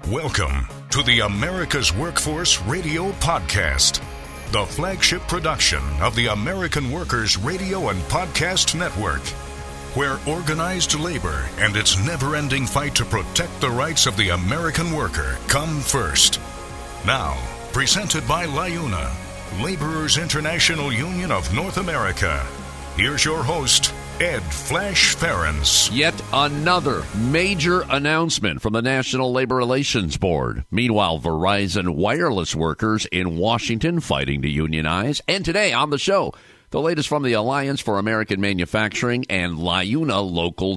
Welcome to the America's Workforce Radio Podcast, the flagship production of the American Workers Radio and Podcast Network, where organized labor and its never-ending fight to protect the rights of the American worker come first. Now, presented by LIUNA, Laborers International Union of North America. Here's your host, Ed Flash Ferens. Yet another major announcement from the National Labor Relations Board. Meanwhile, Verizon wireless workers in Washington fighting to unionize. And today on the show, the latest from the Alliance for American Manufacturing and LIUNA Local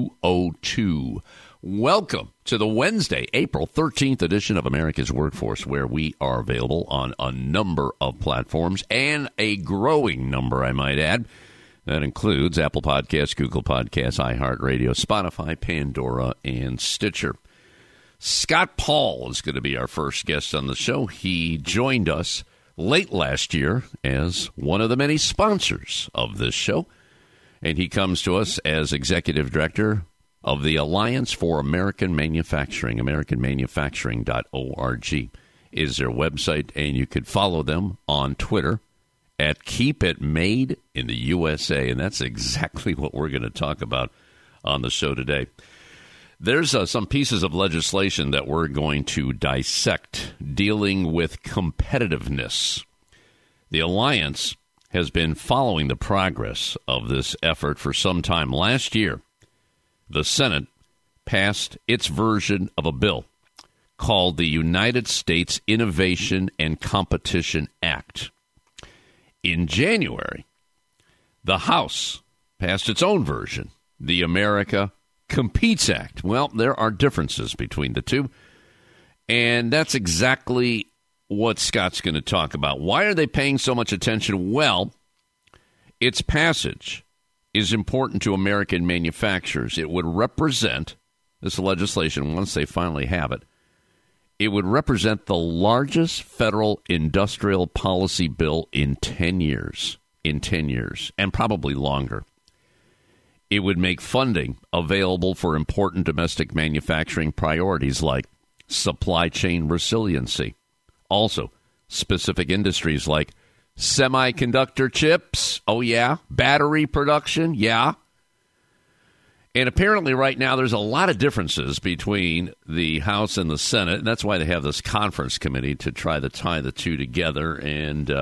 202. Welcome to the Wednesday, April 13th edition of America's Workforce, where we are available on a number of platforms and a growing number, I might add. That includes Apple Podcasts, Google Podcasts, iHeartRadio, Spotify, Pandora, and Stitcher. Scott Paul is going to be our first guest on the show. He joined us late last year as one of the many sponsors of this show, and he comes to us as Executive Director of the Alliance for American Manufacturing. AmericanManufacturing.org is their website, and you could follow them on Twitter at Keep It Made in the USA, and that's exactly what we're going to talk about on the show today. There's some pieces of legislation that we're going to dissect dealing with competitiveness. The Alliance has been following the progress of this effort for some time. Last year, the Senate passed its version of a bill called the United States Innovation and Competition Act. In January, the House passed its own version, the America Competes Act. Well, there are differences between the two, and that's exactly what Scott's going to talk about. Why are they paying so much attention? Well, its passage is important to American manufacturers. It would represent, this legislation, once they finally have it, it would represent the largest federal industrial policy bill in 10 years, and probably longer. It would make funding available for important domestic manufacturing priorities like supply chain resiliency. Also, specific industries like semiconductor chips, oh yeah, battery production, yeah. And apparently right now there's a lot of differences between the House and the Senate, and that's why they have this conference committee to try to tie the two together. And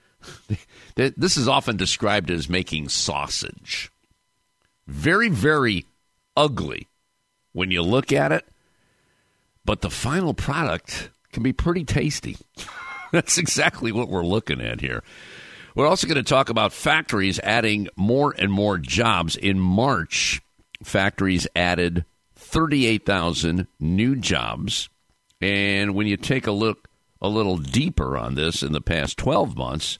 this is often described as making sausage. Very, very ugly when you look at it, but the final product can be pretty tasty. That's exactly what we're looking at here. We're also going to talk about factories adding more and more jobs. In March, factories added 38,000 new jobs. And when you take a look a little deeper on this, in the past 12 months,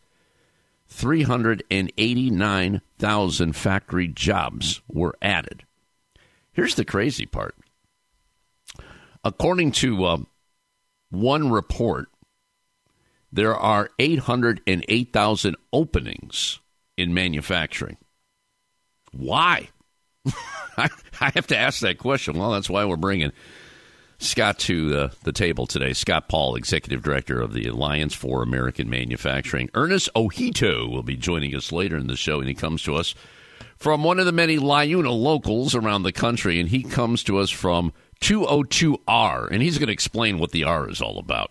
389,000 factory jobs were added. Here's the crazy part. According to one report, there are 808,000 openings in manufacturing. Why? I have to ask that question. Well, that's why we're bringing Scott to the table today. Scott Paul, Executive Director of the Alliance for American Manufacturing. Ernest Ojito will be joining us later in the show, and he comes to us from one of the many LIUNA locals around the country, and he comes to us from 202R, and he's going to explain what the R is all about.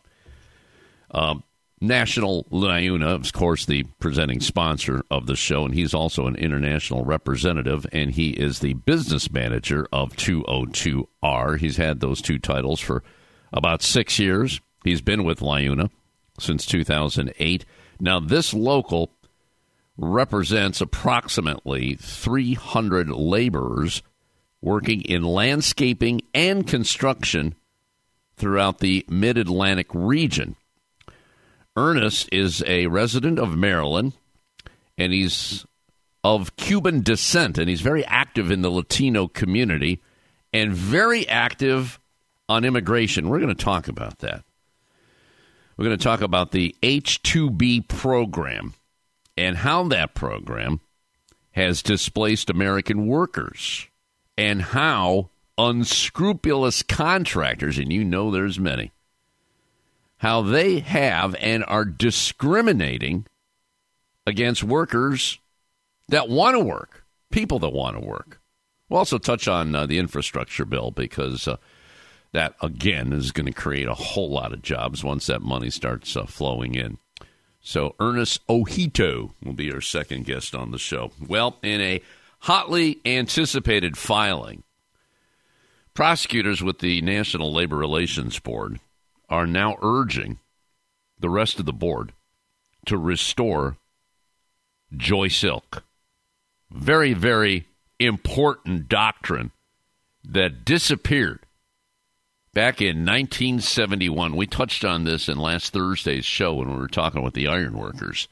National LIUNA, of course, the presenting sponsor of the show, and he's also an international representative, and he is the business manager of 202R. He's had those two titles for about 6 years. He's been with LIUNA since 2008. Now, this local represents approximately 300 laborers working in landscaping and construction throughout the Mid-Atlantic region. Ernest is a resident of Maryland, and he's of Cuban descent, and he's very active in the Latino community and very active on immigration. We're going to talk about that. We're going to talk about the H-2B program and how that program has displaced American workers and how unscrupulous contractors, and you know there's many, how they have and are discriminating against workers that want to work, people that want to work. We'll also touch on the infrastructure bill because that, again, is going to create a whole lot of jobs once that money starts flowing in. So Ernest Ojito will be our second guest on the show. Well, in a hotly anticipated filing, prosecutors with the National Labor Relations Board are now urging the rest of the board to restore Joy Silk. Very, very important doctrine that disappeared back in 1971. We touched on this in last Thursday's show when we were talking with the ironworkers.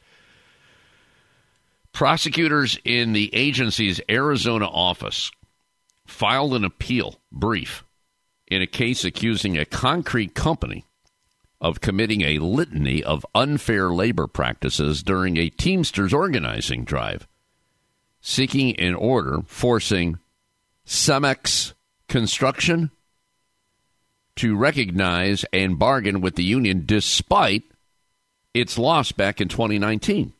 Prosecutors in the agency's Arizona office filed an appeal brief in a case accusing a concrete company of committing a litany of unfair labor practices during a Teamsters organizing drive, seeking an order forcing Cemex Construction to recognize and bargain with the union despite its loss back in 2019.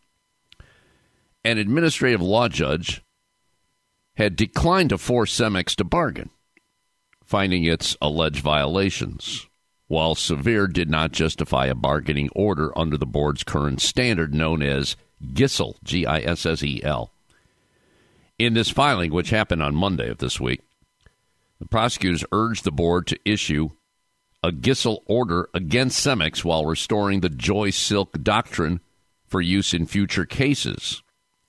An administrative law judge had declined to force Cemex to bargain, finding its alleged violations, while severe did not justify a bargaining order under the board's current standard known as GISSEL, G-I-S-S-E-L. In this filing, which happened on Monday of this week, the prosecutors urged the board to issue a GISSEL order against Cemex while restoring the Joy Silk doctrine for use in future cases.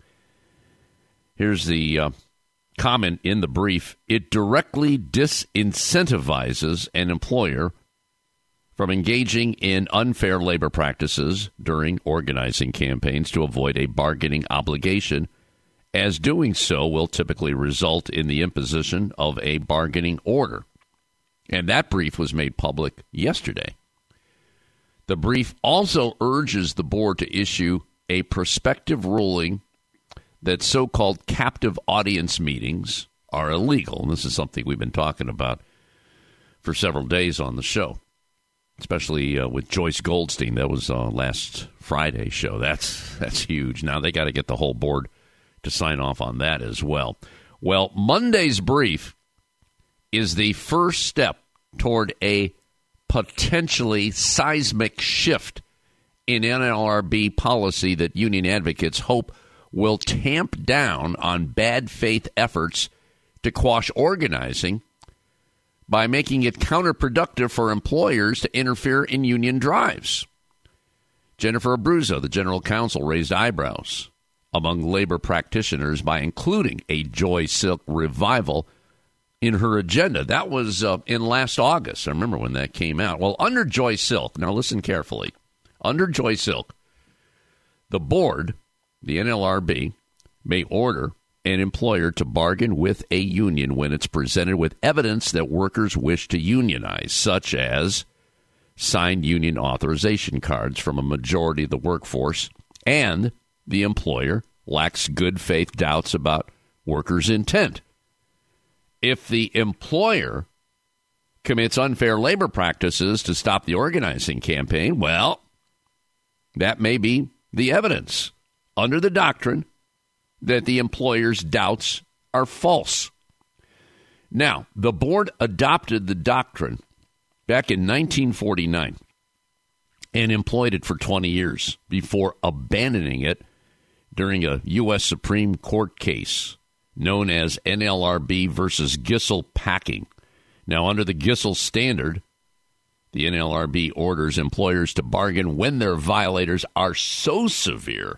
Here's the comment in the brief. It directly disincentivizes an employer from engaging in unfair labor practices during organizing campaigns to avoid a bargaining obligation, as doing so will typically result in the imposition of a bargaining order. And that brief was made public yesterday. The brief also urges the board to issue a prospective ruling that so-called captive audience meetings are illegal. And this is something we've been talking about for several days on the show, especially with Joyce Goldstein. That was last Friday's show. That's huge. Now they got to get the whole board to sign off on that as well. Well, Monday's brief is the first step toward a potentially seismic shift in NLRB policy that union advocates hope will tamp down on bad faith efforts to quash organizing by making it counterproductive for employers to interfere in union drives. Jennifer Abruzzo, the general counsel, raised eyebrows among labor practitioners by including a Joy Silk revival in her agenda. That was in last August. I remember when that came out. Well, under Joy Silk, now listen carefully, under Joy Silk, the board, the NLRB, may order an employer to bargain with a union when it's presented with evidence that workers wish to unionize, such as signed union authorization cards from a majority of the workforce, and the employer lacks good faith doubts about workers' intent. If the employer commits unfair labor practices to stop the organizing campaign, well, that may be the evidence under the doctrine that the employer's doubts are false. Now, the board adopted the doctrine back in 1949 and employed it for 20 years before abandoning it during a U.S. Supreme Court case known as NLRB versus GISSEL Packing. Now, under the GISSEL standard, the NLRB orders employers to bargain when their violators are so severe,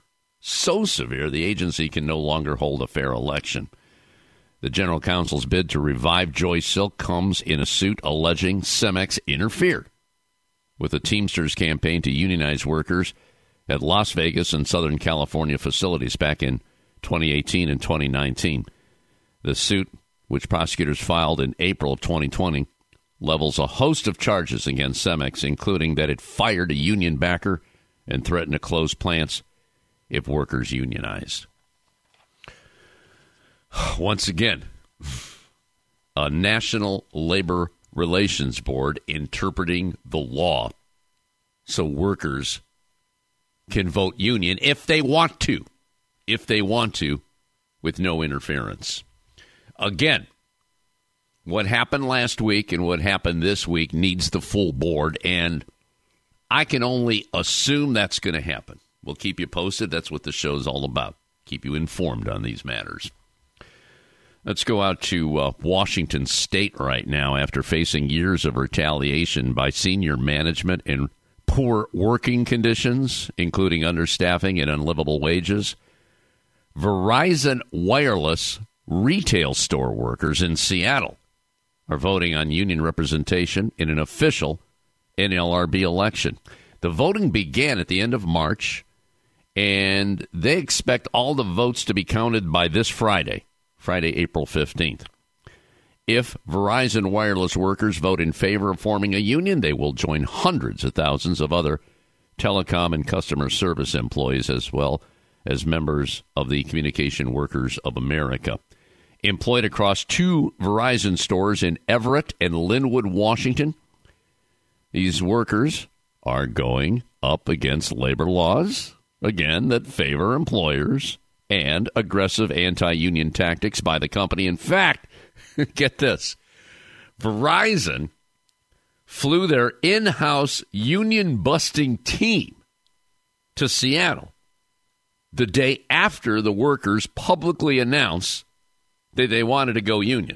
the agency can no longer hold a fair election. The general counsel's bid to revive Joy Silk comes in a suit alleging Cemex interfered with the Teamsters campaign to unionize workers at Las Vegas and Southern California facilities back in 2018 and 2019. The suit, which prosecutors filed in April of 2020, levels a host of charges against Cemex, including that it fired a union backer and threatened to close plants if workers unionized. Once again, a National Labor Relations Board interpreting the law so workers can vote union if they want to, with no interference. Again, what happened last week and what happened this week needs the full board, and I can only assume that's going to happen. We'll keep you posted. That's what the show's all about. Keep you informed on these matters. Let's go out to Washington State right now after facing years of retaliation by senior management and poor working conditions, including understaffing and unlivable wages. Verizon Wireless retail store workers in Seattle are voting on union representation in an official NLRB election. The voting began at the end of March, and they expect all the votes to be counted by this Friday, April 15th. If Verizon Wireless workers vote in favor of forming a union, they will join hundreds of thousands of other telecom and customer service employees, as well as members of the Communication Workers of America. Employed across 2 Verizon stores in Everett and Linwood, Washington, these workers are going up against labor laws, again, that favor employers and aggressive anti-union tactics by the company. In fact, get this, Verizon flew their in-house union-busting team to Seattle the day after the workers publicly announced that they wanted to go union.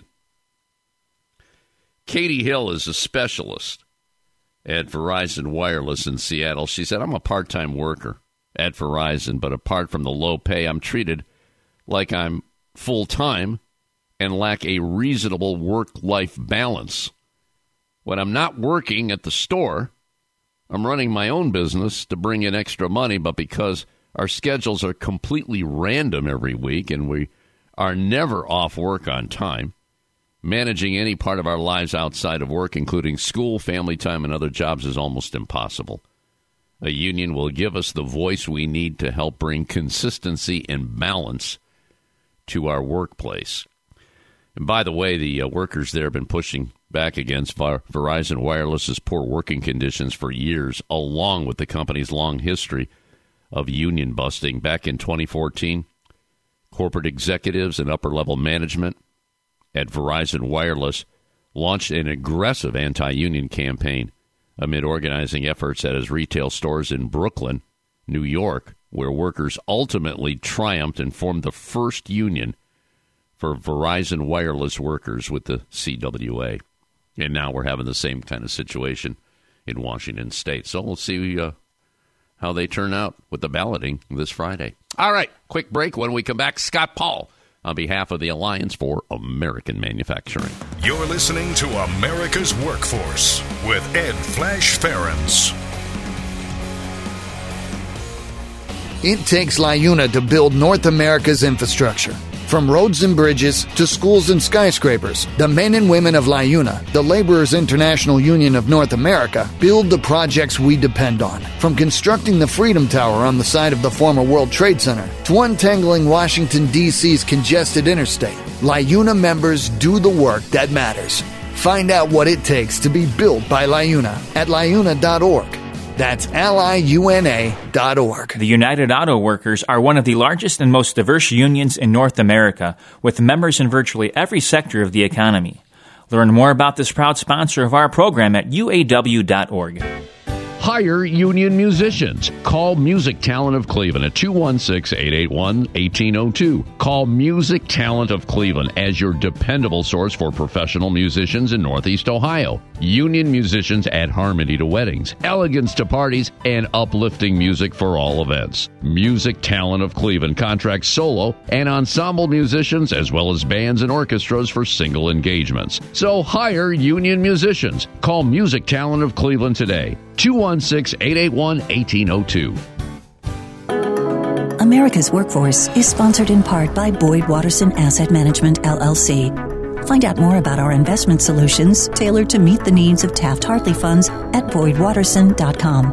Katie Hill is a specialist at Verizon Wireless in Seattle. She said, I'm a part-time worker at Verizon, but apart from the low pay, I'm treated like I'm full-time and lack a reasonable work-life balance. When I'm not working at the store, I'm running my own business to bring in extra money, but because our schedules are completely random every week and we are never off work on time, managing any part of our lives outside of work, including school, family time, and other jobs, is almost impossible. A union will give us the voice we need to help bring consistency and balance to our workplace. And by the way, the workers there have been pushing back against Verizon Wireless's poor working conditions for years, along with the company's long history of union busting. Back in 2014, corporate executives and upper-level management at Verizon Wireless launched an aggressive anti-union campaign amid organizing efforts at his retail stores in Brooklyn, New York, where workers ultimately triumphed and formed the first union for Verizon Wireless workers with the CWA. And now we're having the same kind of situation in Washington State. So we'll see how they turn out with the balloting this Friday. All right, quick break. When we come back, Scott Paul on behalf of the Alliance for American Manufacturing. You're listening to America's Workforce with Ed Flash Ferens. It takes LiUNA to build North America's infrastructure. From roads and bridges to schools and skyscrapers, the men and women of LiUNA, the Laborers International Union of North America, build the projects we depend on. From constructing the Freedom Tower on the site of the former World Trade Center to untangling Washington, D.C.'s congested interstate, LiUNA members do the work that matters. Find out what it takes to be built by LiUNA at LiUNA.org. That's LiUNA.org. The United Auto Workers are one of the largest and most diverse unions in North America, with members in virtually every sector of the economy. Learn more about this proud sponsor of our program at UAW.org. Hire union musicians. Call Music Talent of Cleveland at 216-881-1802. Call Music Talent of Cleveland as your dependable source for professional musicians in Northeast Ohio. Union musicians add harmony to weddings, elegance to parties, and uplifting music for all events. Music Talent of Cleveland contracts solo and ensemble musicians as well as bands and orchestras for single engagements. So hire union musicians. Call Music Talent of Cleveland today. 216-881-1802. America's Workforce is sponsored in part by Boyd Watterson Asset Management, LLC. Find out more about our investment solutions tailored to meet the needs of Taft-Hartley funds at BoydWatterson.com.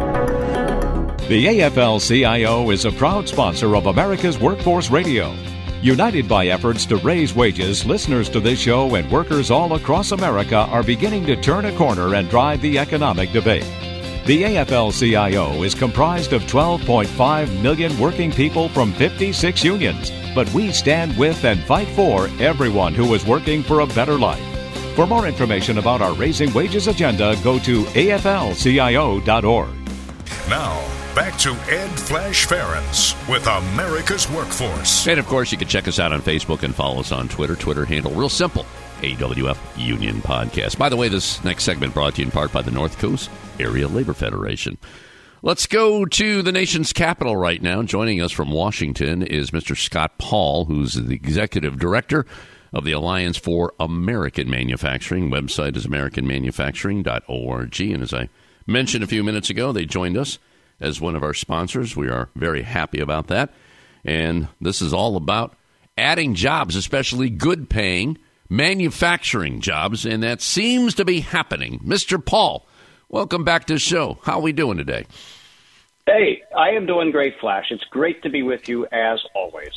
The AFL-CIO is a proud sponsor of America's Workforce Radio. United by efforts to raise wages, listeners to this show and workers all across America are beginning to turn a corner and drive the economic debate. The AFL-CIO is comprised of 12.5 million working people from 56 unions, but we stand with and fight for everyone who is working for a better life. For more information about our Raising Wages agenda, go to aflcio.org. Now, back to Ed Flash Ferenc with America's Workforce. And, of course, you can check us out on Facebook and follow us on Twitter. Twitter handle, real simple, AWF Union Podcast. By the way, this next segment brought to you in part by the North Coast Area Labor Federation. Let's go to the nation's capital right now. Joining us from Washington is Mr. Scott Paul, who's the Executive Director of the Alliance for American Manufacturing. Website is americanmanufacturing.org. And as I mentioned a few minutes ago, they joined us as one of our sponsors. We are very happy about that. And this is all about adding jobs, especially good-paying manufacturing jobs, and that seems to be happening. Mr. Paul, welcome back to the show. How are we doing today? Hey, I am doing great, Flash. It's great to be with you, as always.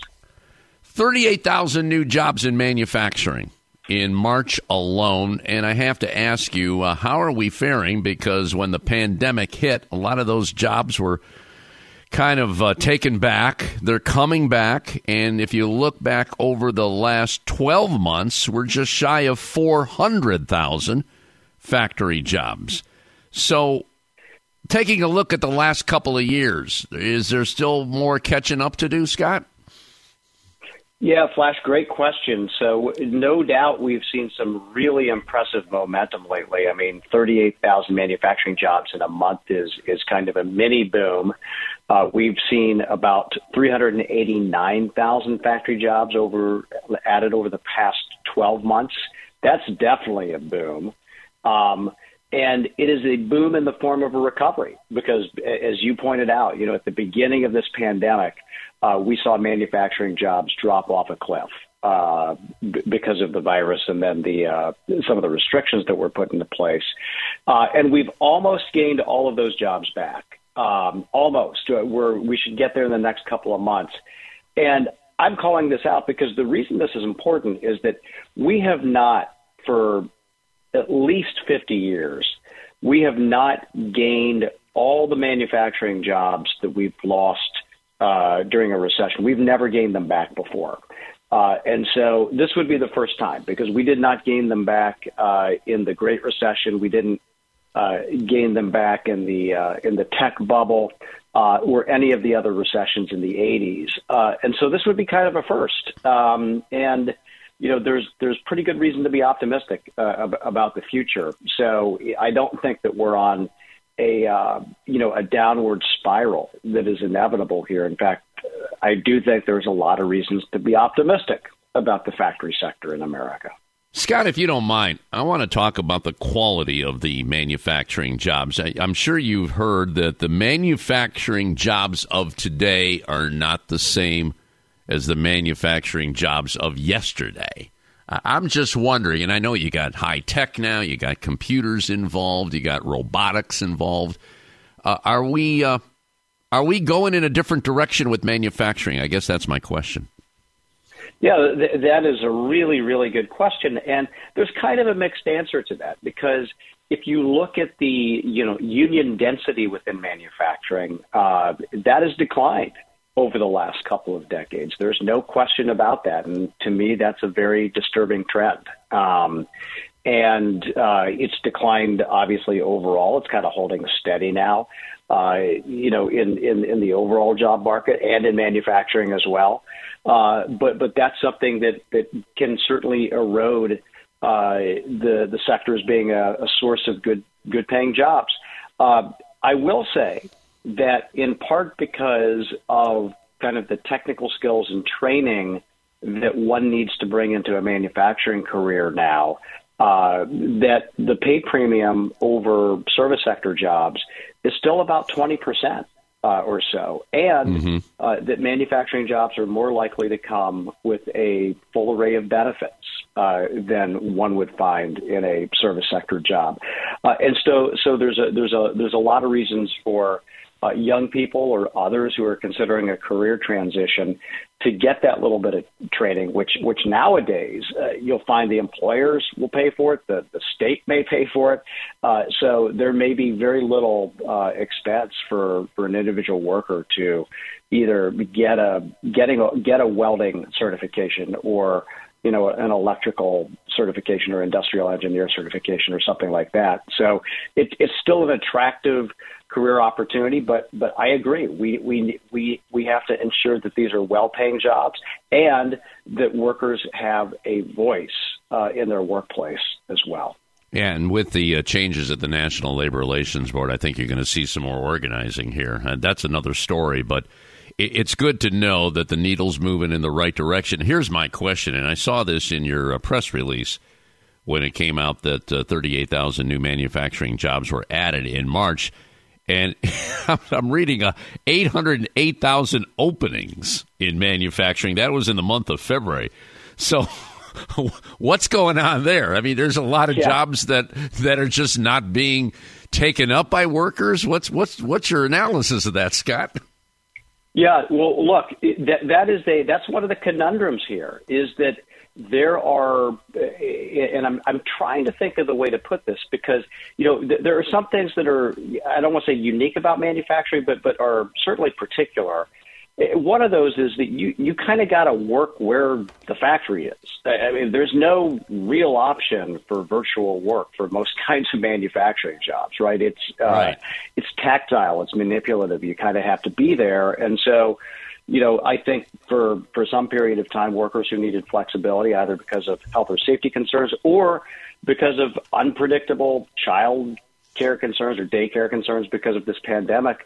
38,000 new jobs in manufacturing in March alone. And I have to ask you, how are we faring? Because when the pandemic hit, a lot of those jobs were kind of taken back. They're coming back. And if you look back over the last 12 months, we're just shy of 400,000 factory jobs. So taking a look at the last couple of years, is there still more catching up to do, Scott? Yeah, Flash, great question. So no doubt we've seen some really impressive momentum lately. I mean, 38,000 manufacturing jobs in a month is kind of a mini boom. We've seen about 389,000 factory jobs added over the past 12 months. That's definitely a boom. And it is a boom in the form of a recovery because, as you pointed out, at the beginning of this pandemic, we saw manufacturing jobs drop off a cliff because of the virus and then some of the restrictions that were put into place. And we've almost gained all of those jobs back. Almost. We should get there in the next couple of months. And I'm calling this out because the reason this is important is that we have not, for at least 50 years, we have not gained all the manufacturing jobs that we've lost during a recession. We've never gained them back before. And so this would be the first time because we did not gain them back in the Great Recession. We didn't gain them back in the tech bubble or any of the other recessions in the 80s. And so this would be kind of a first. And there's pretty good reason to be optimistic about the future. So I don't think that we're on a downward spiral that is inevitable here. In fact, I do think there's a lot of reasons to be optimistic about the factory sector in America. Scott, if you don't mind, I want to talk about the quality of the manufacturing jobs. I'm sure you've heard that the manufacturing jobs of today are not the same as the manufacturing jobs of yesterday. I'm just wondering, and I know you got high tech now, you got computers involved, you got robotics involved. Are we going in a different direction with manufacturing? I guess that's my question. Yeah, that is a really, really good question. And there's kind of a mixed answer to that because if you look at the, union density within manufacturing, that has declined over the last couple of decades. There's no question about that. And to me, that's a very disturbing trend. And it's declined, obviously, overall. It's kind of holding steady now, in the overall job market and in manufacturing as well. But that's something that can certainly erode the sector as being a source of good paying jobs. I will say that in part because of kind of the technical skills and training that one needs to bring into a manufacturing career now, that the pay premium over service sector jobs is still about 20%. Or so, and that manufacturing jobs are more likely to come with a full array of benefits than one would find in a service sector job, and so there's a lot of reasons for young people or others who are considering a career transition to get that little bit of training, which nowadays you'll find the employers will pay for it, the state may pay for it. So there may be very little expense for an individual worker to either get a welding certification or an electrical certification or industrial engineer certification or something like that. So it's still an attractive career opportunity, but I agree. We have to ensure that these are well-paying jobs and that workers have a voice in their workplace as well. Yeah, and with the changes at the National Labor Relations Board, I think you're going to see some more organizing here. That's another story, but it's good to know that the needle's moving in the right direction. Here's my question, and I saw this in your press release when it came out that 38,000 new manufacturing jobs were added in March. And I'm reading 808,000 openings in manufacturing. That was in the month of February. So what's going on there? I mean, there's a lot of jobs that are just not being taken up by workers. What's your analysis of that, Scott? Yeah, well, look, that's one of the conundrums here is that there are, and I'm trying to think of the way to put this because, there are some things that are, I don't want to say unique about manufacturing, but are certainly particular. One of those is that you kind of got to work where the factory is. I mean, there's no real option for virtual work for most kinds of manufacturing jobs, right? It's tactile, it's manipulative. You kind of have to be there. And so, I think for some period of time, workers who needed flexibility, either because of health or safety concerns or because of unpredictable child care concerns or daycare concerns because of this pandemic,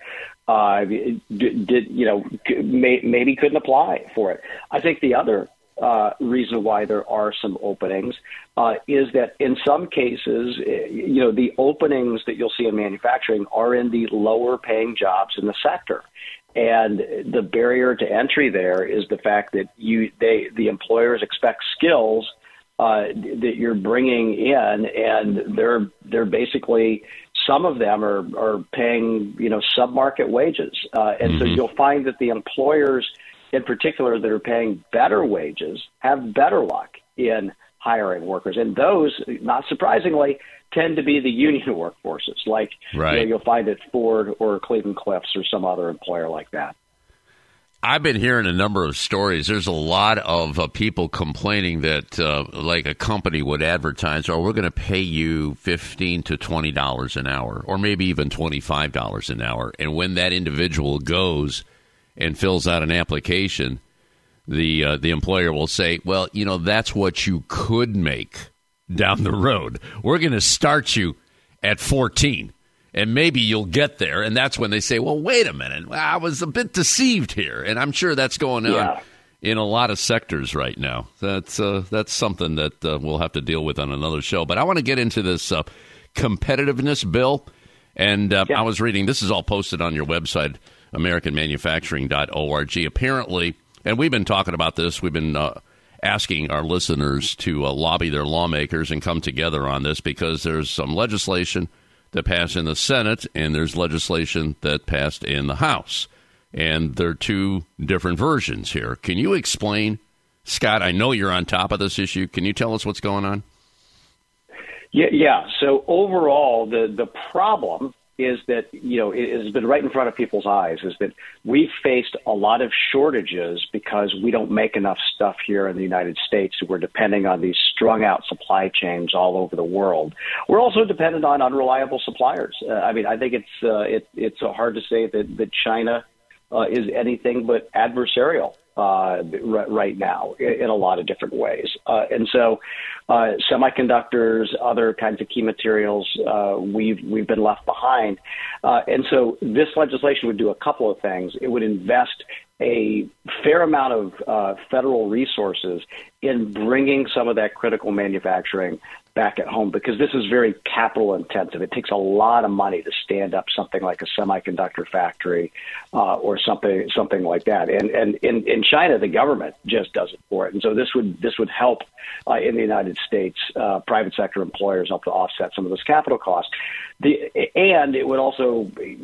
maybe couldn't apply for it. I think the other reason why there are some openings is that in some cases, the openings that you'll see in manufacturing are in the lower paying jobs in the sector. And the barrier to entry there is the fact that the employers expect skills that you're bringing in, and they're basically, some of them are paying sub-market wages, and so you'll find that the employers in particular that are paying better wages have better luck in hiring workers, and those, not surprisingly, tend to be the union workforces, like you'll find at Ford or Cleveland-Cliffs or some other employer like that. I've been hearing a number of stories. There's a lot of people complaining that like a company would advertise, we're going to pay you $15 to $20 an hour, or maybe even $25 an hour. And when that individual goes and fills out an application, the employer will say, well, that's what you could make down the road. We're going to start you at 14. And maybe you'll get there, and that's when they say, well, wait a minute, I was a bit deceived here. And I'm sure that's going on in a lot of sectors right now. That's something that we'll have to deal with on another show. But I want to get into this competitiveness bill. And I was reading, this is all posted on your website, AmericanManufacturing.org. Apparently, and we've been talking about this, we've been asking our listeners to lobby their lawmakers and come together on this because there's some legislation that passed in the Senate, and there's legislation that passed in the House. And there are two different versions here. Can you explain, Scott, I know you're on top of this issue. Can you tell us what's going on? Yeah. So overall, the problem is that, it has been right in front of people's eyes, is that we've faced a lot of shortages because we don't make enough stuff here in the United States. We're depending on these strung out supply chains all over the world. We're also dependent on unreliable suppliers. I think it's hard to say that China is anything but adversarial right now in a lot of different ways. And so semiconductors, other kinds of key materials, we've been left behind. And so this legislation would do a couple of things. It would invest a fair amount of federal resources in bringing some of that critical manufacturing back at home, because this is very capital intensive. It takes a lot of money to stand up something like a semiconductor factory or something like that. And in China, the government just does it for it. And so this would help in the United States, private sector employers help to offset some of those capital costs. And it would also,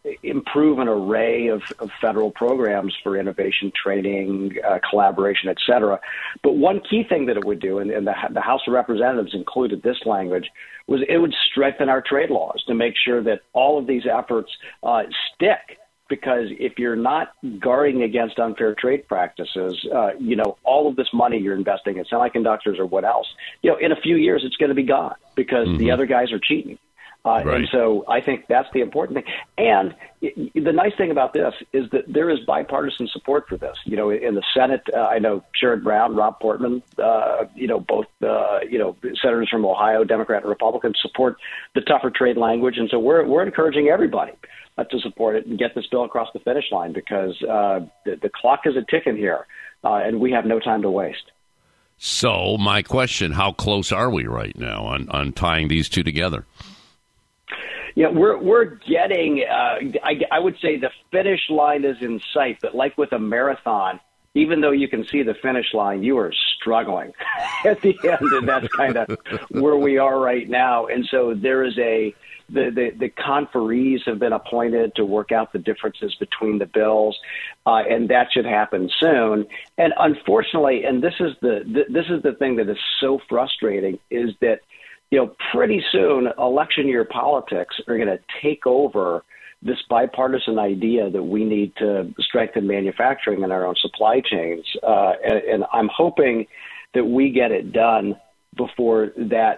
improve an array of federal programs for innovation, training, collaboration, et cetera. But one key thing that it would do, and the House of Representatives included this language, was it would strengthen our trade laws to make sure that all of these efforts stick. Because if you're not guarding against unfair trade practices, all of this money you're investing in semiconductors or what else, in a few years it's going to be gone because the other guys are cheating. Right. And so I think that's the important thing. And the nice thing about this is that there is bipartisan support for this. In the Senate, I know Sherrod Brown, Rob Portman, both senators from Ohio, Democrat and Republican, support the tougher trade language. And so we're encouraging everybody to support it and get this bill across the finish line because the clock is a ticking here, and we have no time to waste. So my question, how close are we right now on tying these two together? Yeah, we're getting, I would say the finish line is in sight, but like with a marathon, even though you can see the finish line, you are struggling at the end, and that's kind of where we are right now. And so there is the conferees have been appointed to work out the differences between the bills, and that should happen soon. And unfortunately, and this is the thing that is so frustrating, is that pretty soon election year politics are going to take over this bipartisan idea that we need to strengthen manufacturing in our own supply chains. And I'm hoping that we get it done before that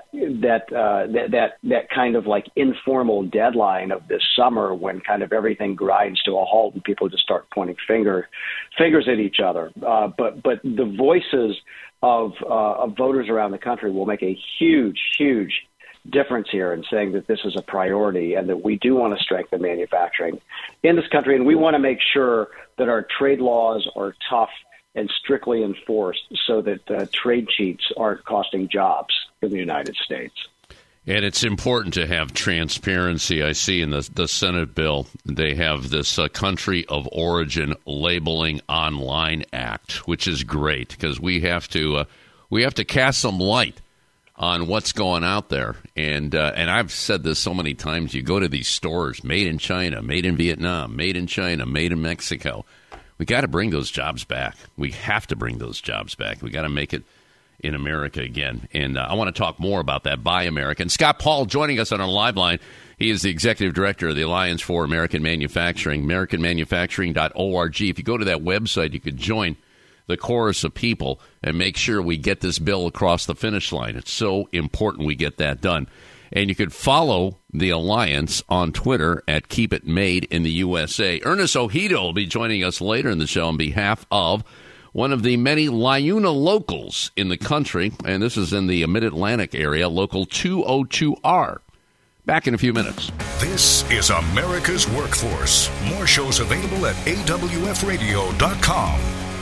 kind of like informal deadline of this summer when kind of everything grinds to a halt and people just start pointing fingers at each other. But the voices of voters around the country will make a huge difference here in saying that this is a priority and that we do want to strengthen manufacturing in this country. And we want to make sure that our trade laws are tough and strictly enforced so that trade cheats aren't costing jobs in the United States. And it's important to have transparency. I see in the Senate bill, they have this country of origin labeling online act, which is great because we have to cast some light on what's going out there. And I've said this so many times. You go to these stores, made in China, made in Vietnam, made in China, made in Mexico. We got to bring those jobs back. We have to bring those jobs back. We got to make it in America again. And I want to talk more about that. Buy American. Scott Paul joining us on our live line. He is the executive director of the Alliance for American Manufacturing, AmericanManufacturing.org. If you go to that website, you could join the chorus of people and make sure we get this bill across the finish line. It's so important we get that done. And you could follow the Alliance on Twitter at Keep It Made in the USA. Ernest Ojeda will be joining us later in the show on behalf of one of the many LiUNA locals in the country, and this is in the Mid-Atlantic area, Local 202R. Back in a few minutes. This is America's Workforce. More shows available at awfradio.com.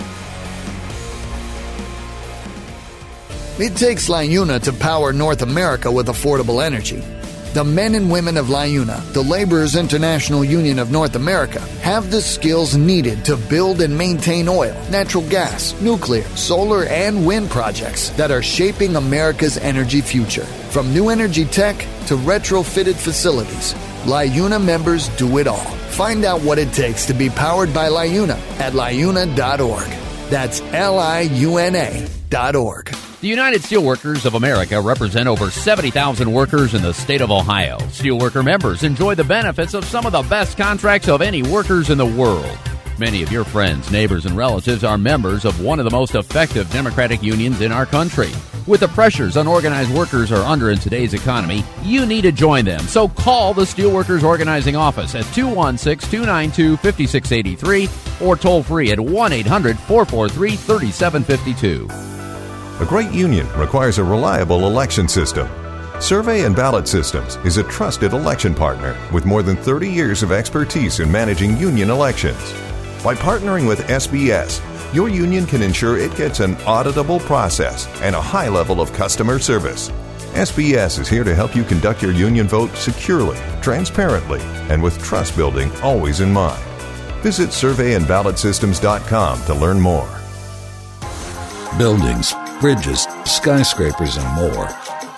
It takes LiUNA to power North America with affordable energy. The men and women of LiUNA, the Laborers International Union of North America, have the skills needed to build and maintain oil, natural gas, nuclear, solar, and wind projects that are shaping America's energy future. From new energy tech to retrofitted facilities, LiUNA members do it all. Find out what it takes to be powered by LiUNA at liuna.org. That's LIUNA.org. The United Steelworkers of America represent over 70,000 workers in the state of Ohio. Steelworker members enjoy the benefits of some of the best contracts of any workers in the world. Many of your friends, neighbors, and relatives are members of one of the most effective democratic unions in our country. With the pressures unorganized workers are under in today's economy, you need to join them. So call the Steelworkers Organizing Office at 216-292-5683 or toll free at 1-800-443-3752. A great union requires a reliable election system. Survey and Ballot Systems is a trusted election partner with more than 30 years of expertise in managing union elections. By partnering with SBS, your union can ensure it gets an auditable process and a high level of customer service. SBS is here to help you conduct your union vote securely, transparently, and with trust building always in mind. Visit surveyandballotsystems.com to learn more. Buildings, bridges, skyscrapers, and more.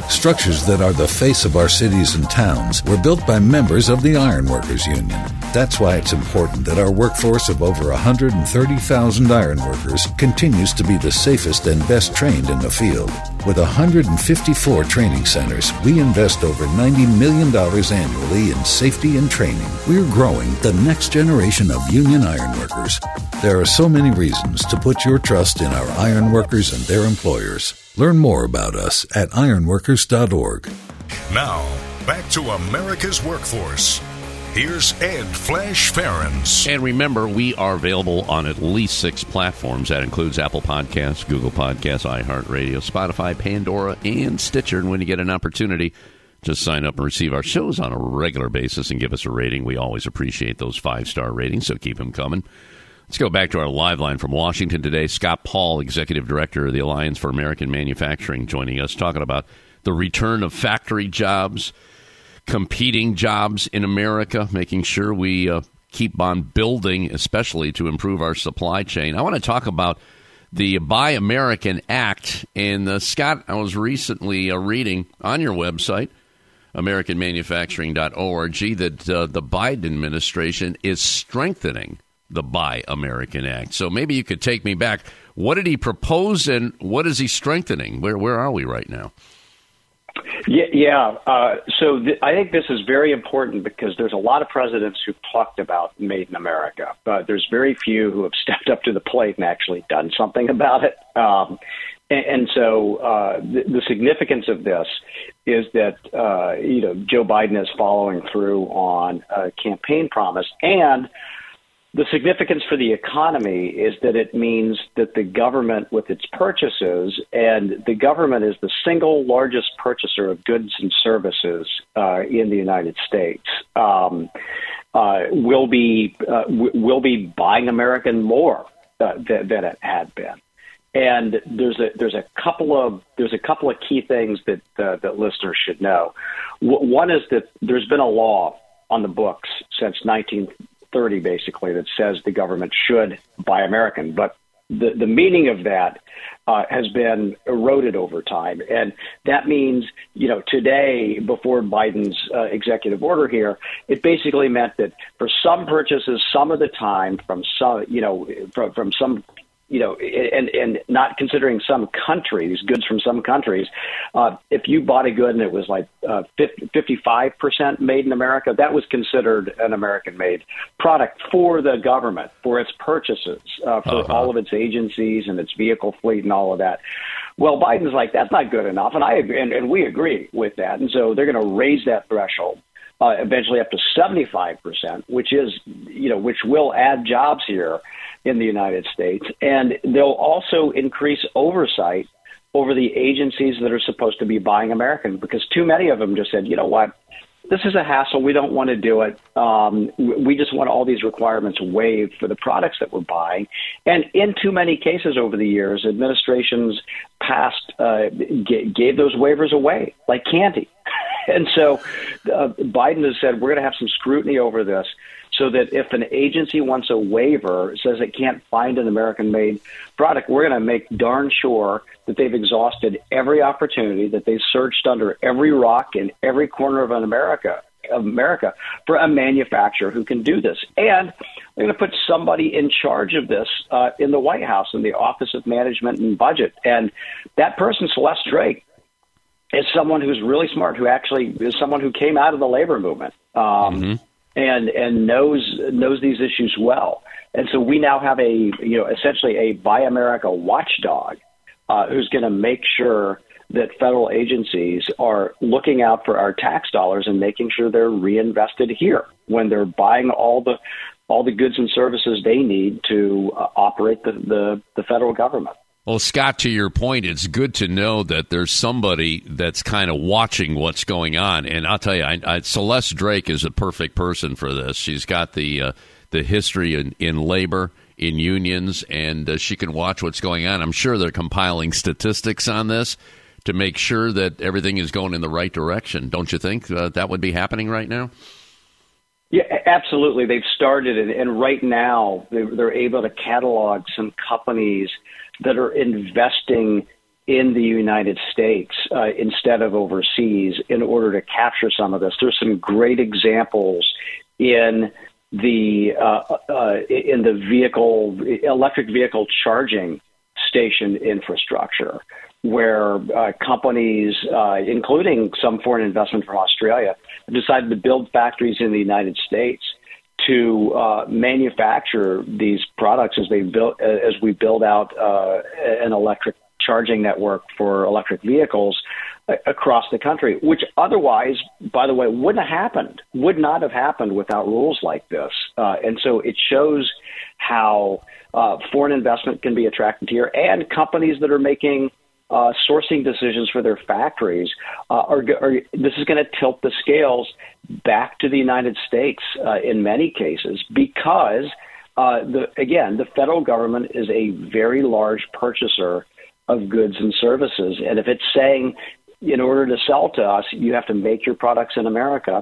Structures that are the face of our cities and towns were built by members of the Ironworkers Union. That's why it's important that our workforce of over 130,000 ironworkers continues to be the safest and best trained in the field. With 154 training centers, we invest over $90 million annually in safety and training. We're growing the next generation of union ironworkers. There are so many reasons to put your trust in our ironworkers and their employers. Learn more about us at ironworkers.org. Now, back to America's Workforce. Here's Ed Flash Ferens. And remember, we are available on at least 6 platforms. That includes Apple Podcasts, Google Podcasts, iHeartRadio, Spotify, Pandora, and Stitcher. And when you get an opportunity, just sign up and receive our shows on a regular basis and give us a rating. We always appreciate those 5-star ratings, so keep them coming. Let's go back to our live line from Washington today. Scott Paul, Executive Director of the Alliance for American Manufacturing, joining us, talking about the return of factory jobs, competing jobs in America, making sure we keep on building, especially to improve our supply chain. I want to talk about the Buy American Act. And, Scott, I was recently reading on your website, AmericanManufacturing.org, that the Biden administration is strengthening the Buy American Act. So maybe you could take me back. What did he propose and what is he strengthening? Where are we right now? So I think this is very important because there's a lot of presidents who've talked about Made in America, but there's very few who have stepped up to the plate and actually done something about it. The significance of this is that, Joe Biden is following through on a campaign promise. And the significance for the economy is that it means that the government, with its purchases, and the government is the single largest purchaser of goods and services in the United States, will be buying American more than it had been. And there's a couple of key things that listeners should know. One is that there's been a law on the books since 1930, basically, that says the government should buy American. But the meaning of that has been eroded over time. And that means, today, before Biden's executive order here, it basically meant that for some purchases, some of the time, from some, from some, and not considering some countries, goods from some countries, if you bought a good and it was like 55% made in America, that was considered an American-made product for the government, for its purchases, for all of its agencies and its vehicle fleet and all of that. Well, Biden's like, that's not good enough, and I agree, and we agree with that, and so they're going to raise that threshold. Eventually up to 75%, which will add jobs here in the United States. And they'll also increase oversight over the agencies that are supposed to be buying American, because too many of them just said, you know what, this is a hassle. We don't want to do it. We just want all these requirements waived for the products that we're buying. And in too many cases over the years, administrations gave those waivers away like candy. And so Biden has said, we're going to have some scrutiny over this so that if an agency wants a waiver, says it can't find an American-made product, we're going to make darn sure that they've exhausted every opportunity, that they've searched under every rock in every corner of America for a manufacturer who can do this. And they're going to put somebody in charge of this in the White House, in the Office of Management and Budget. And that person, Celeste Drake, is someone who's really smart, who actually is someone who came out of the labor movement and knows these issues well. And so we now have essentially a Buy America watchdog who's going to make sure that federal agencies are looking out for our tax dollars and making sure they're reinvested here when they're buying all the goods and services they need to operate the federal government. Well, Scott, to your point, it's good to know that there's somebody that's kind of watching what's going on. And I'll tell you, Celeste Drake is a perfect person for this. She's got the history in labor, in unions, and she can watch what's going on. I'm sure they're compiling statistics on this to make sure that everything is going in the right direction. Don't you think that would be happening right now? Yeah, absolutely. They've started, and right now they're able to catalog some companies that are investing in the United States instead of overseas in order to capture some of this. There's some great examples in the electric vehicle charging station infrastructure, where companies, including some foreign investment from Australia, have decided to build factories in the United States to manufacture these products as we build out an electric charging network for electric vehicles across the country, which otherwise, by the way, would not have happened without rules like this. And so it shows how foreign investment can be attracted here, and companies that are making sourcing decisions for their factories this is going to tilt the scales back to the United States in many cases, because the federal government is a very large purchaser of goods and services, and if it's saying, in order to sell to us, you have to make your products in America,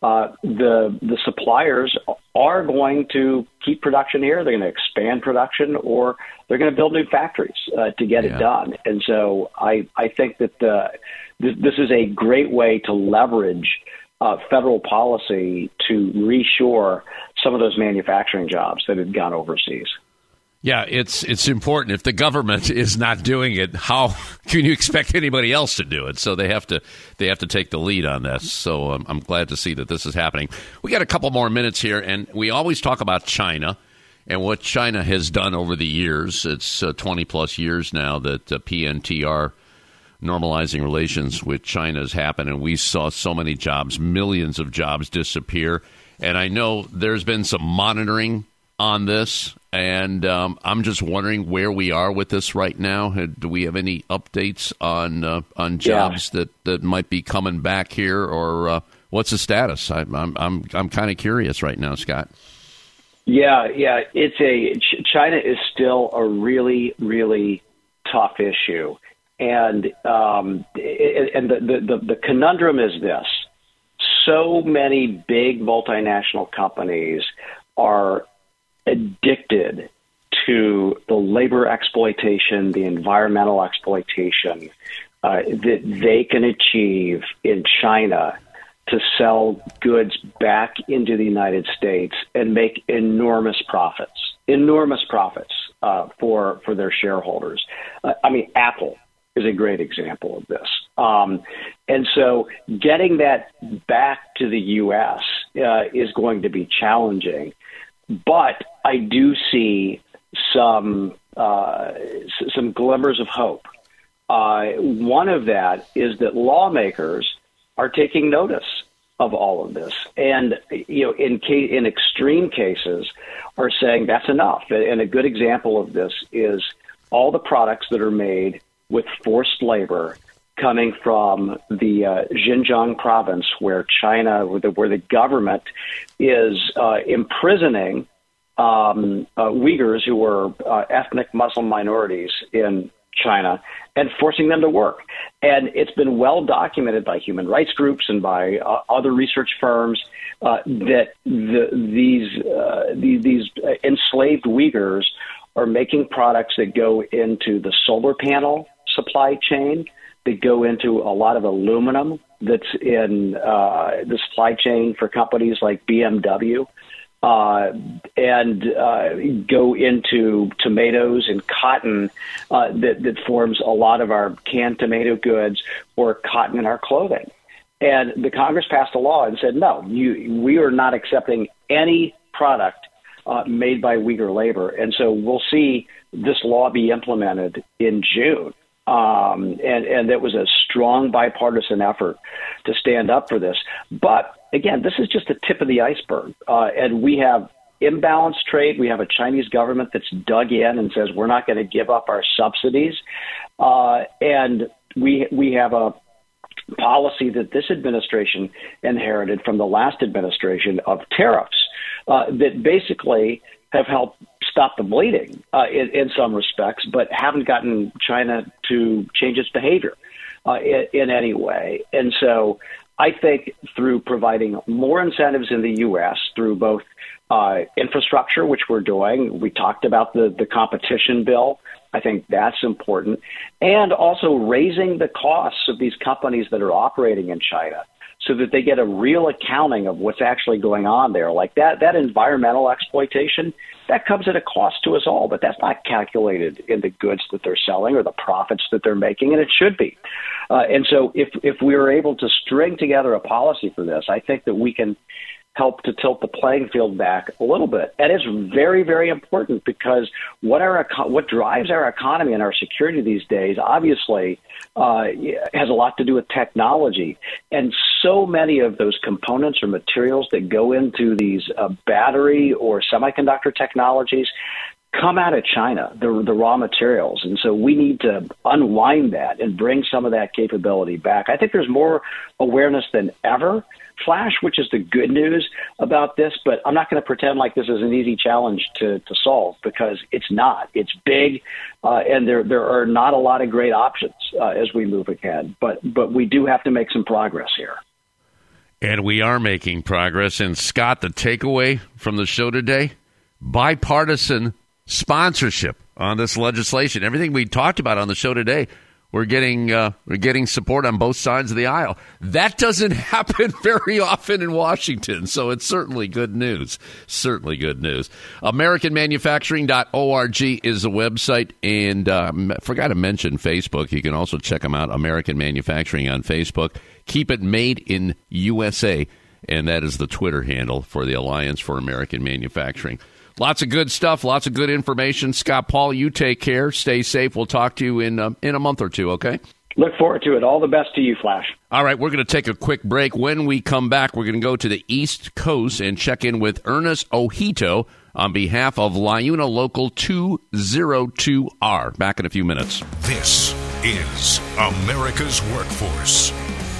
the suppliers are going to keep production here. They're going to expand production, or they're going to build new factories to get it done. And so I think that this is a great way to leverage federal policy to reshore some of those manufacturing jobs that had gone overseas. Yeah, it's important. If the government is not doing it, how can you expect anybody else to do it? So they have to take the lead on this. So I'm glad to see that this is happening. We got a couple more minutes here, and we always talk about China and what China has done over the years. It's 20 plus years now that PNTR, normalizing relations with China, has happened, and we saw so many jobs, millions of jobs disappear. And I know there's been some monitoring on this, and I'm just wondering where we are with this right now. Do we have any updates on jobs that might be coming back here, or what's the status? I'm kind of curious right now, Scott. Yeah, China is still a really, really tough issue, and the conundrum is this: so many big multinational companies are addicted to the labor exploitation, the environmental exploitation that they can achieve in China to sell goods back into the United States and make enormous profits for their shareholders. Apple is a great example of this. And so getting that back to the U.S. Is going to be challenging. But I do see some glimmers of hope. One of that is that lawmakers are taking notice of all of this, and in extreme cases, are saying that's enough. And a good example of this is all the products that are made with forced labor coming from the Xinjiang province, where the government is imprisoning Uyghurs, who are ethnic Muslim minorities in China, and forcing them to work. And it's been well documented by human rights groups and by other research firms that these enslaved Uyghurs are making products that go into the solar panel supply chain, that go into a lot of aluminum that's in the supply chain for companies like BMW, and go into tomatoes and cotton that forms a lot of our canned tomato goods, or cotton in our clothing. And the Congress passed a law and said, no, we are not accepting any product made by Uyghur labor. And so we'll see this law be implemented in June. And that was a strong bipartisan effort to stand up for this. But again, this is just the tip of the iceberg. And we have imbalanced trade. We have a Chinese government that's dug in and says we're not going to give up our subsidies. And we have a policy that this administration inherited from the last administration of tariffs that basically have helped stop the bleeding in some respects, but haven't gotten China to change its behavior in any way. And so I think through providing more incentives in the U.S. through both infrastructure, which we're doing, we talked about the competition bill I think that's important. And also raising the costs of these companies that are operating in China so that they get a real accounting of what's actually going on there. Like that environmental exploitation, that comes at a cost to us all, but that's not calculated in the goods that they're selling or the profits that they're making, and it should be. And so if we are able to string together a policy for this, I think that we can help to tilt the playing field back a little bit. And it's very, very important because what drives our economy and our security these days, obviously, has a lot to do with technology. And so many of those components or materials that go into these battery or semiconductor technologies come out of China, the raw materials. And so we need to unwind that and bring some of that capability back. I think there's more awareness than ever, Flash, which is the good news about this, but I'm not going to pretend like this is an easy challenge to solve because it's not. It's big, and there are not a lot of great options as we move ahead. But we do have to make some progress here. And we are making progress. And Scott, the takeaway from the show today, bipartisan sponsorship on this legislation. Everything we talked about on the show today, we're getting support on both sides of the aisle. That doesn't happen very often in Washington, so it's certainly good news. Certainly good news. AmericanManufacturing.org is the website, and forgot to mention Facebook. You can also check them out, American Manufacturing on Facebook. Keep it Made in USA, and that is the Twitter handle for the Alliance for American Manufacturing. Lots of good stuff, lots of good information. Scott Paul, you take care. Stay safe. We'll talk to you in a month or two, okay? Look forward to it. All the best to you, Flash. All right, we're going to take a quick break. When we come back, we're going to go to the East Coast and check in with Ernest Ojito on behalf of LIUNA Local 202R. Back in a few minutes. This is America's Workforce.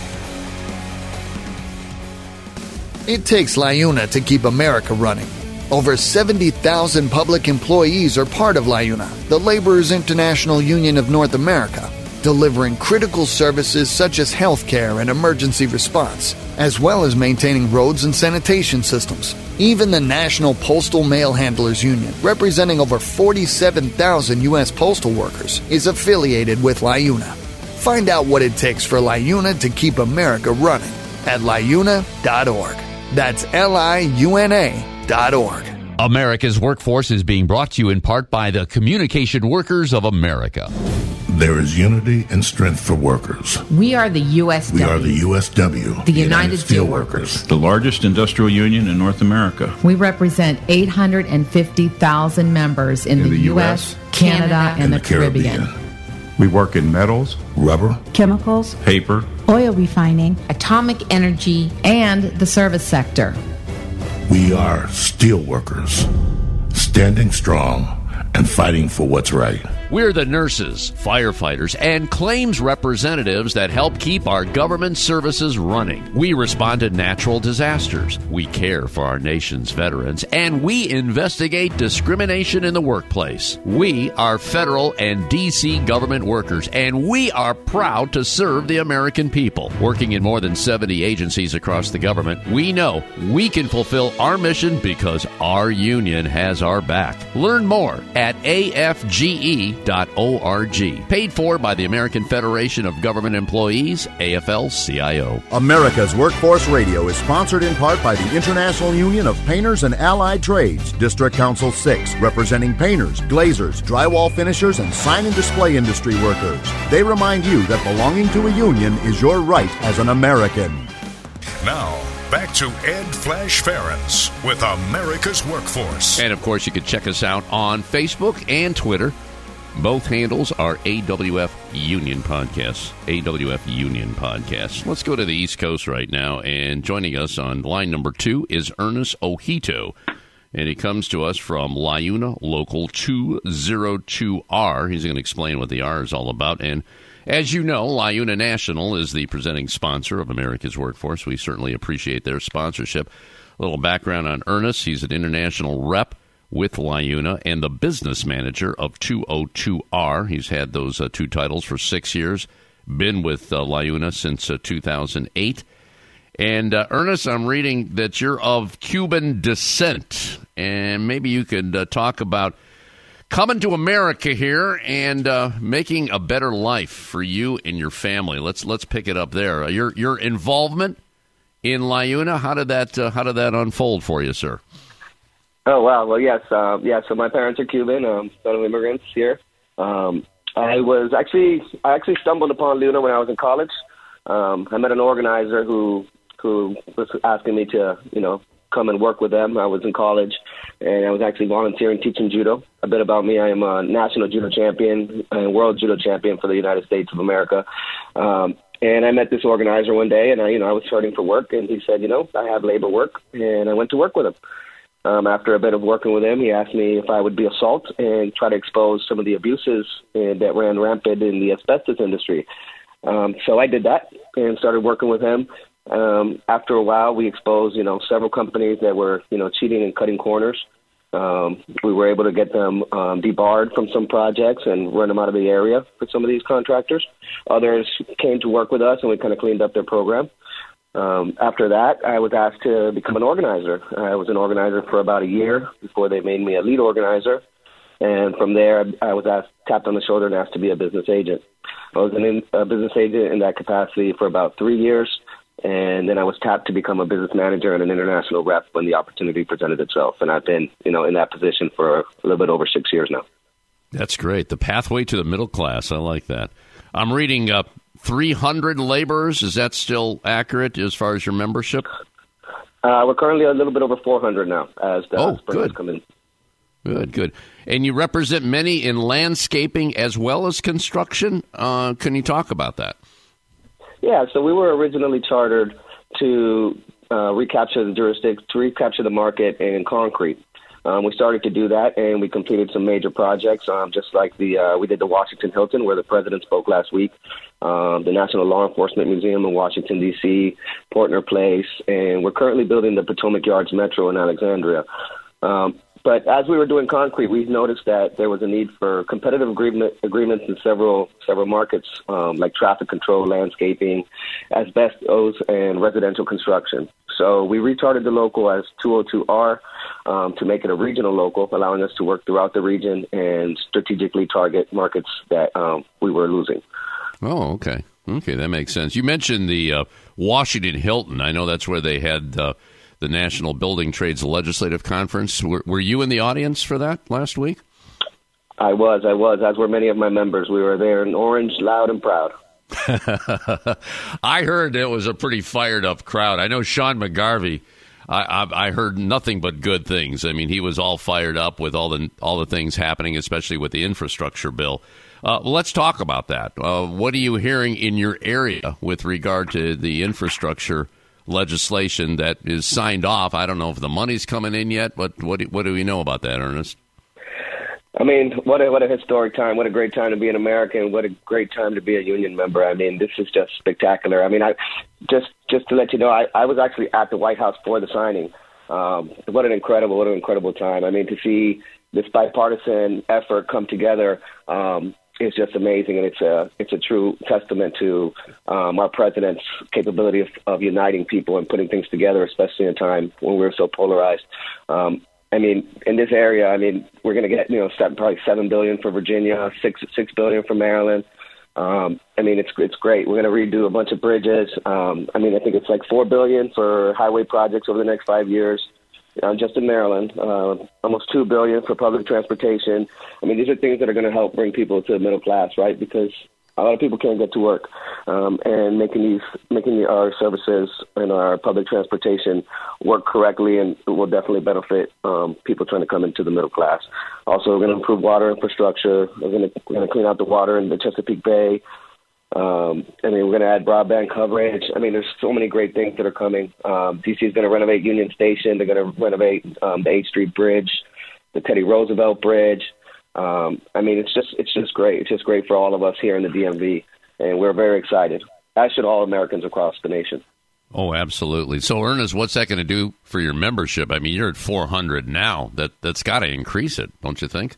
It takes LIUNA to keep America running. Over 70,000 public employees are part of LIUNA, the Laborers International Union of North America, delivering critical services such as healthcare and emergency response, as well as maintaining roads and sanitation systems. Even the National Postal Mail Handlers Union, representing over 47,000 U.S. postal workers, is affiliated with LIUNA. Find out what it takes for LIUNA to keep America running at LIUNA.org. That's LIUNA.org. America's Workforce is being brought to you in part by the Communication Workers of America. There is unity and strength for workers. We are the USW. We are the USW. The United Steelworkers. The largest industrial union in North America. We represent 850,000 members in the U.S., Canada, and the Caribbean. We work in metals, rubber, chemicals, paper, oil refining, atomic energy, and the service sector. We are steelworkers, standing strong and fighting for what's right. We're the nurses, firefighters, and claims representatives that help keep our government services running. We respond to natural disasters. We care for our nation's veterans, and we investigate discrimination in the workplace. We are federal and D.C. government workers, and we are proud to serve the American people. Working in more than 70 agencies across the government, we know we can fulfill our mission because our union has our back. Learn more at afge.org. Paid for by the American Federation of Government Employees, AFL-CIO. America's Workforce Radio is sponsored in part by the International Union of Painters and Allied Trades, District Council 6, representing painters, glazers, drywall finishers, and sign and display industry workers. They remind you that belonging to a union is your right as an American. Now, back to Ed Flash Ferentz with America's Workforce. And, of course, you can check us out on Facebook and Twitter. Both handles are AWF Union Podcasts. AWF Union Podcasts. Let's go to the East Coast right now. And joining us on line number 2 is Ernest Ojito. And he comes to us from LIUNA Local 202R. He's going to explain what the R is all about. And as you know, LIUNA National is the presenting sponsor of America's Workforce. We certainly appreciate their sponsorship. A little background on Ernest. He's an international rep with LIUNA and the business manager of 202R. He's had those two titles for 6 years, been with LIUNA since 2008. And Ernest, I'm reading that you're of Cuban descent, and maybe you could talk about coming to America here and making a better life for you and your family. Let's pick it up there. Your involvement in LiUNA, how did that unfold for you, sir? Oh wow, well yes, So my parents are Cuban, son of immigrants here. I actually stumbled upon LiUNA when I was in college. I met an organizer who was asking me to, come and work with them. I was in college, and I was actually volunteering teaching judo. A bit about me: I am a national judo champion and world judo champion for the United States of America. And I met this organizer one day, and I was starting for work, and he said, I have labor work, and I went to work with him. After a bit of working with him, he asked me if I would be a SALT and try to expose some of the abuses that ran rampant in the asbestos industry. So I did that and started working with him. After a while, we exposed, several companies that were, cheating and cutting corners. We were able to get them debarred from some projects and run them out of the area for some of these contractors. Others came to work with us, and we kind of cleaned up their program. After that, I was asked to become an organizer. I was an organizer for about a year before they made me a lead organizer. And from there, I was tapped on the shoulder and asked to be a business agent. I was a business agent in that capacity for about 3 years. And then I was tapped to become a business manager and an international rep when the opportunity presented itself. And I've been, in that position for a little bit over 6 years now. That's great. The pathway to the middle class. I like that. I'm reading 300 laborers. Is that still accurate as far as your membership? We're currently a little bit over 400 now as the springers come in. Good. And you represent many in landscaping as well as construction. Can you talk about that? Yeah, so we were originally chartered to recapture the jurisdiction, to recapture the market in concrete. We started to do that, and we completed some major projects, just like we did the Washington Hilton, where the president spoke last week, the National Law Enforcement Museum in Washington, D.C., Portner Place, and we're currently building the Potomac Yards Metro in Alexandria. But as we were doing concrete, we noticed that there was a need for competitive agreements in several markets, like traffic control, landscaping, asbestos, and residential construction. So we recharted the local as 202R to make it a regional local, allowing us to work throughout the region and strategically target markets that we were losing. Oh, okay. Okay, that makes sense. You mentioned the Washington Hilton. I know that's where they had the National Building Trades Legislative Conference. Were you in the audience for that last week? I was, as were many of my members. We were there in orange, loud and proud. I heard it was a pretty fired-up crowd. I know Sean McGarvey, I heard nothing but good things. I mean, he was all fired up with all the things happening, especially with the infrastructure bill. Let's talk about that. What are you hearing in your area with regard to the infrastructure legislation that is signed off? I don't know if the money's coming in yet, but what do we know about that, Ernest? I mean, what a historic time. What a great time to be an American. What a great time to be a union member. I mean, this is just spectacular. I mean, just to let you know, I was actually at the White House for the signing. What an incredible time. I mean, to see this bipartisan effort come together is just amazing, and it's a true testament to our president's capability of uniting people and putting things together, especially in a time when we're so polarized. I mean, in this area, I mean, we're going to get probably $7 billion for Virginia, $6 billion for Maryland. I mean, it's great. We're going to redo a bunch of bridges. I mean, I think it's like $4 billion for highway projects over the next 5 years. Just in Maryland, almost $2 billion for public transportation. I mean, these are things that are going to help bring people to the middle class, right? Because a lot of people can't get to work, and making our services and our public transportation work correctly, and it will definitely benefit people trying to come into the middle class. Also, we're going to improve water infrastructure. We're going to clean out the water in the Chesapeake Bay. I mean, we're going to add broadband coverage. I mean, there's so many great things that are coming. D.C. is going to renovate Union Station. They're going to renovate the 8th Street Bridge, the Teddy Roosevelt Bridge. I mean, it's just great. It's just great for all of us here in the DMV, and we're very excited, as should all Americans across the nation. Oh, absolutely. So, Ernest, what's that going to do for your membership? I mean, you're at 400 now. That's got to increase it, don't you think?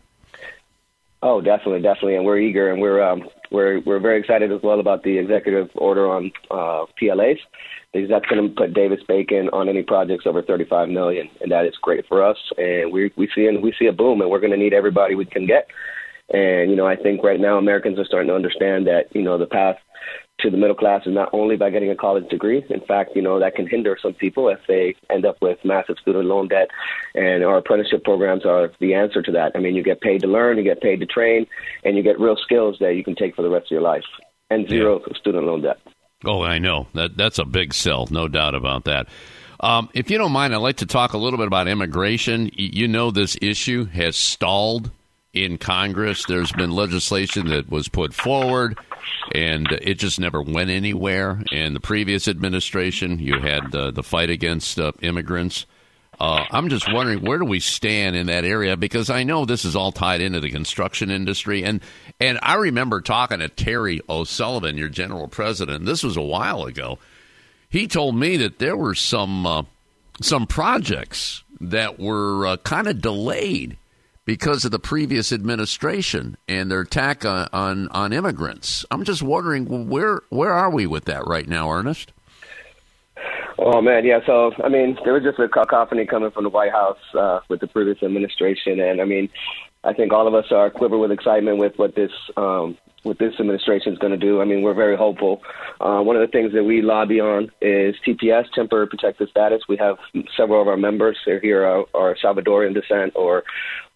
Oh, definitely, and we're eager, and we're very excited as well about the executive order on PLAs. that's going to put Davis-Bacon on any projects over $35 million, and that is great for us. And we see a boom, and we're going to need everybody we can get. And, I think right now Americans are starting to understand that, the path to the middle class is not only by getting a college degree. In fact, that can hinder some people if they end up with massive student loan debt. And our apprenticeship programs are the answer to that. I mean, you get paid to learn, you get paid to train, and you get real skills that you can take for the rest of your life, and zero student loan debt. Oh, I know. That's a big sell, no doubt about that. If you don't mind, I'd like to talk a little bit about immigration. This issue has stalled in Congress. There's been legislation that was put forward, and it just never went anywhere. In the previous administration, you had the fight against immigrants. I'm just wondering, where do we stand in that area? Because I know this is all tied into the construction industry. And I remember talking to Terry O'Sullivan, your general president. This was a while ago. He told me that there were some projects that were kind of delayed because of the previous administration and their attack on immigrants. I'm just wondering, where are we with that right now, Ernest? Oh, man, yeah. So, I mean, there was just a cacophony coming from the White House with the previous administration. And, I mean, I think all of us are quiver with excitement with what this administration is going to do. I mean, we're very hopeful. One of the things that we lobby on is TPS, temporary protected status. We have several of our members here are Salvadorian descent or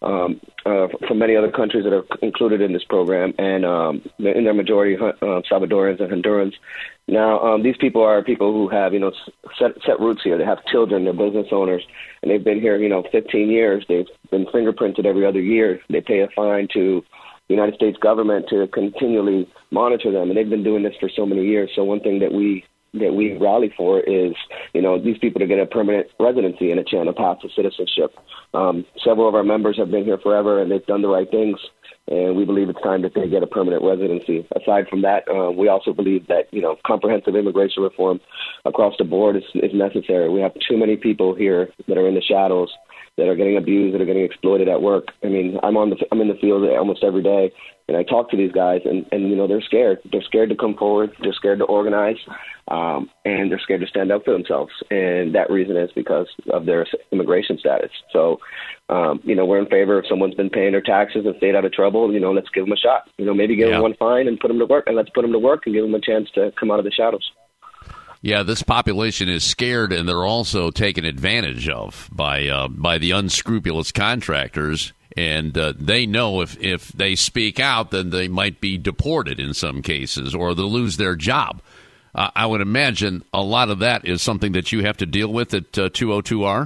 from many other countries that are included in this program, and in their majority Salvadorians and Hondurans. Now, these people are people who have, set roots here. They have children, they're business owners, and they've been here, 15 years. They've been fingerprinted every other year. They pay a fine to the United States government to continually monitor them, and they've been doing this for so many years. So one thing that we rally for is, these people to get a permanent residency and a path to citizenship. Several of our members have been here forever, and they've done the right things, and we believe it's time that they get a permanent residency. Aside from that, we also believe that, comprehensive immigration reform across the board is necessary. We have too many people here that are in the shadows, that are getting abused, that are getting exploited at work. I mean, I'm in the field almost every day, and I talk to these guys, and they're scared. They're scared to come forward. They're scared to organize, and they're scared to stand up for themselves. And that reason is because of their immigration status. So, we're in favor if someone's been paying their taxes and stayed out of trouble, let's give them a shot. Maybe give them one fine and put them to work, and let's put them to work and give them a chance to come out of the shadows. Yeah, this population is scared, and they're also taken advantage of by the unscrupulous contractors. And they know if they speak out, then they might be deported in some cases, or they'll lose their job. I would imagine a lot of that is something that you have to deal with at 202R.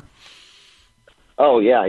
Oh, yeah.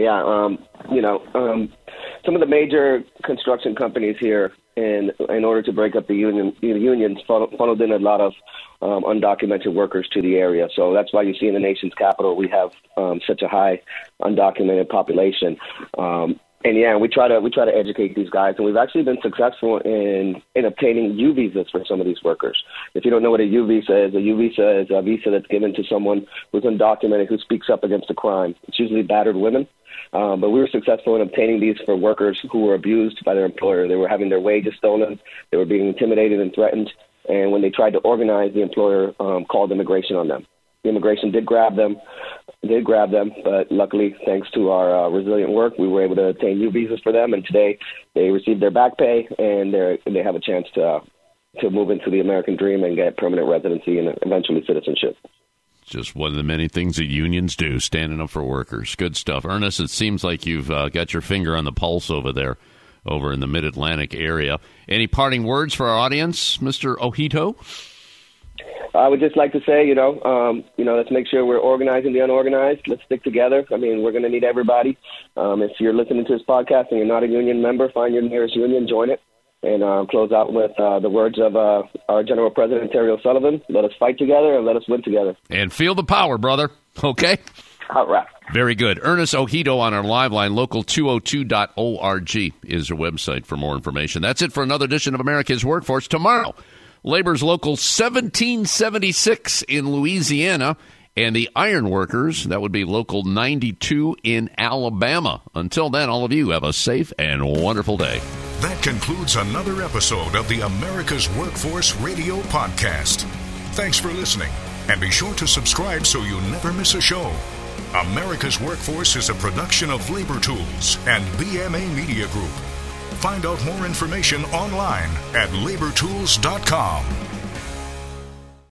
Some of the major construction companies here, in order to break up the unions, funneled in a lot of undocumented workers to the area. So that's why you see in the nation's capital we have such a high undocumented population. And we try to educate these guys, and we've actually been successful in obtaining U visas for some of these workers. If you don't know what a U visa is a visa that's given to someone who's undocumented who speaks up against a crime. It's usually battered women. But we were successful in obtaining these for workers who were abused by their employer. They were having their wages stolen. They were being intimidated and threatened. And when they tried to organize, the employer called immigration on them. The immigration did grab them, but luckily, thanks to our resilient work, we were able to obtain U visas for them. And today, they received their back pay, and they have a chance to move into the American dream and get permanent residency and eventually citizenship. Just one of the many things that unions do, standing up for workers. Good stuff. Ernest, it seems like you've got your finger on the pulse over there, over in the Mid-Atlantic area. Any parting words for our audience, Mr. Ojito? I would just like to say, let's make sure we're organizing the unorganized. Let's stick together. I mean, we're going to need everybody. If you're listening to this podcast and you're not a union member, find your nearest union, join it. And close out with the words of our General President, Terry O'Sullivan. Let us fight together and let us win together. And feel the power, brother. Okay? All right. Very good. Ernest Ojito on our live line, local202.org is our website for more information. That's it for another edition of America's Workforce. Tomorrow, Labor's Local 1776 in Louisiana, and the Iron Workers, that would be Local 92 in Alabama. Until then, all of you have a safe and wonderful day. That concludes another episode of the America's Workforce Radio Podcast. Thanks for listening. And be sure to subscribe so you never miss a show. America's Workforce is a production of Labor Tools and BMA Media Group. Find out more information online at labortools.com.